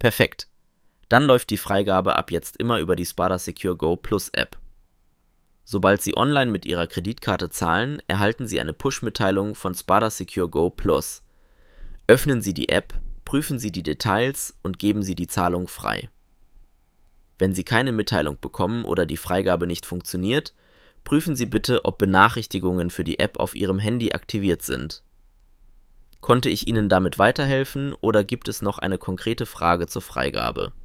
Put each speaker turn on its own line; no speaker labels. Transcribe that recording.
Perfekt. Dann läuft die Freigabe ab jetzt immer über die Spada Secure Go Plus App. Sobald Sie online mit Ihrer Kreditkarte zahlen, erhalten Sie eine Push-Mitteilung von Spada Secure Go Plus. Öffnen Sie die App, prüfen Sie die Details und geben Sie die Zahlung frei. Wenn Sie keine Mitteilung bekommen oder die Freigabe nicht funktioniert, prüfen Sie bitte, ob Benachrichtigungen für die App auf Ihrem Handy aktiviert sind. Konnte ich Ihnen damit weiterhelfen oder gibt es noch eine konkrete Frage zur Freigabe?